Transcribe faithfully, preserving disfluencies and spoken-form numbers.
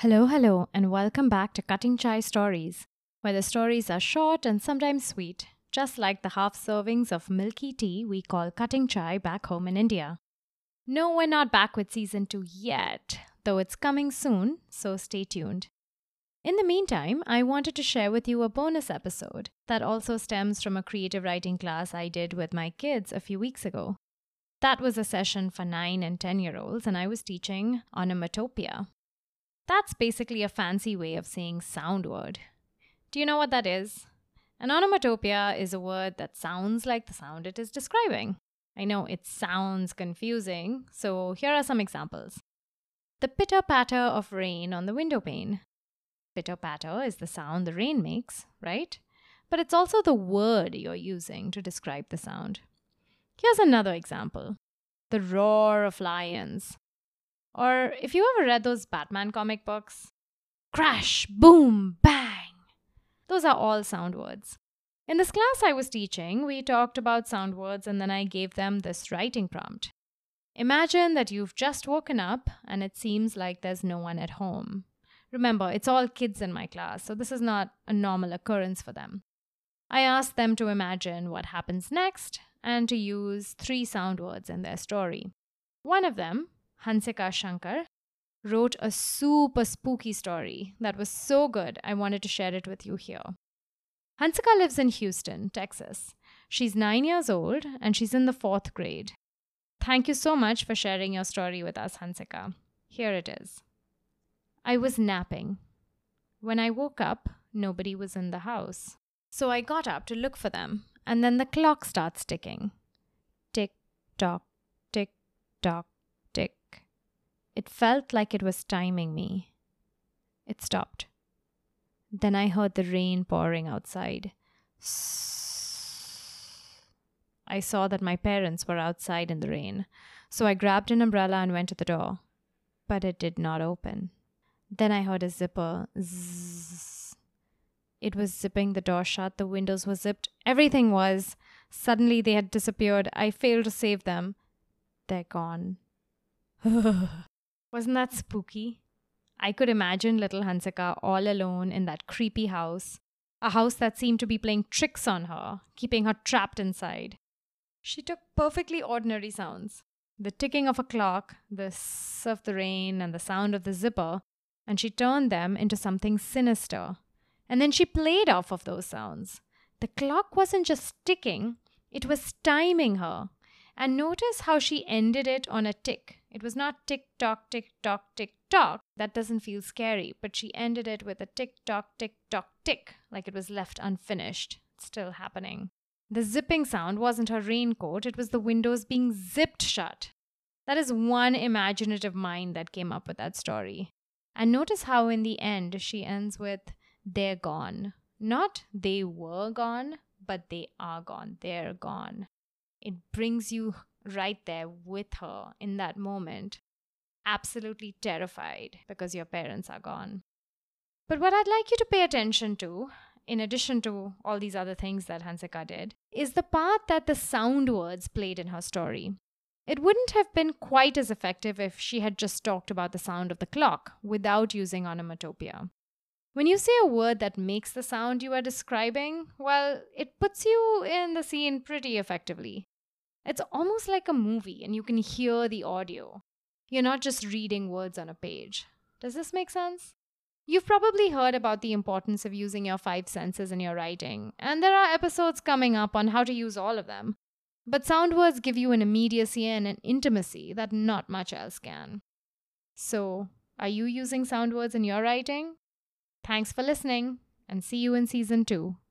Hello, hello, and welcome back to Cutting Chai Stories, where the stories are short and sometimes sweet, just like the half servings of milky tea we call cutting chai back home in India. No, we're not back with season two yet, though it's coming soon, so stay tuned. In the meantime, I wanted to share with you a bonus episode that also stems from a creative writing class I did with my kids a few weeks ago. That was a session for nine and ten year olds, and I was teaching onomatopoeia. That's basically a fancy way of saying sound word. Do you know what that is? An onomatopoeia is a word that sounds like the sound it is describing. I know it sounds confusing, so here are some examples. The pitter-patter of rain on the window pane. Pitter-patter is the sound the rain makes, right? But it's also the word you're using to describe the sound. Here's another example. The roar of lions. Or if you ever read those Batman comic books, crash, boom, bang. Those are all sound words. In this class I was teaching, we talked about sound words and then I gave them this writing prompt. Imagine that you've just woken up and it seems like there's no one at home. Remember, it's all kids in my class, so this is not a normal occurrence for them. I asked them to imagine what happens next and to use three sound words in their story. One of them, Hansika Shankar, wrote a super spooky story that was so good I wanted to share it with you here. Hansika lives in Houston, Texas. She's nine years old and she's in the fourth grade. Thank you so much for sharing your story with us, Hansika. Here it is. I was napping. When I woke up, nobody was in the house. So I got up to look for them, and then the clock starts ticking. Tick, tock, tick, tock, tick. It felt like it was timing me. It stopped. Then I heard the rain pouring outside. I saw that my parents were outside in the rain, so I grabbed an umbrella and went to the door. But it did not open. Then I heard a zipper. Zzz. It was zipping the door shut, the windows were zipped, everything was. Suddenly they had disappeared. I failed to save them. They're gone. Wasn't that spooky? I could imagine little Hansika all alone in that creepy house, a house that seemed to be playing tricks on her, keeping her trapped inside. She took perfectly ordinary sounds, the ticking of a clock, the hiss of the rain, and the sound of the zipper, and she turned them into something sinister. And then she played off of those sounds. The clock wasn't just ticking, it was timing her. And notice how she ended it on a tick. It was not tick tock, tick tock, tick tock. That doesn't feel scary, but she ended it with a tick tock, tick tock, tick, like it was left unfinished. It's still happening. The zipping sound wasn't her raincoat, it was the windows being zipped shut. That is one imaginative mind that came up with that story. And notice how in the end she ends with, they're gone. Not they were gone, but they are gone. They're gone. It brings you right there with her in that moment, absolutely terrified because your parents are gone. But what I'd like you to pay attention to, in addition to all these other things that Hansika did, is the part that the sound words played in her story. It wouldn't have been quite as effective if she had just talked about the sound of the clock without using onomatopoeia. When you say a word that makes the sound you are describing, well, it puts you in the scene pretty effectively. It's almost like a movie and you can hear the audio. You're not just reading words on a page. Does this make sense? You've probably heard about the importance of using your five senses in your writing, and there are episodes coming up on how to use all of them. But sound words give you an immediacy and an intimacy that not much else can. So, are you using sound words in your writing? Thanks for listening, and see you in season two.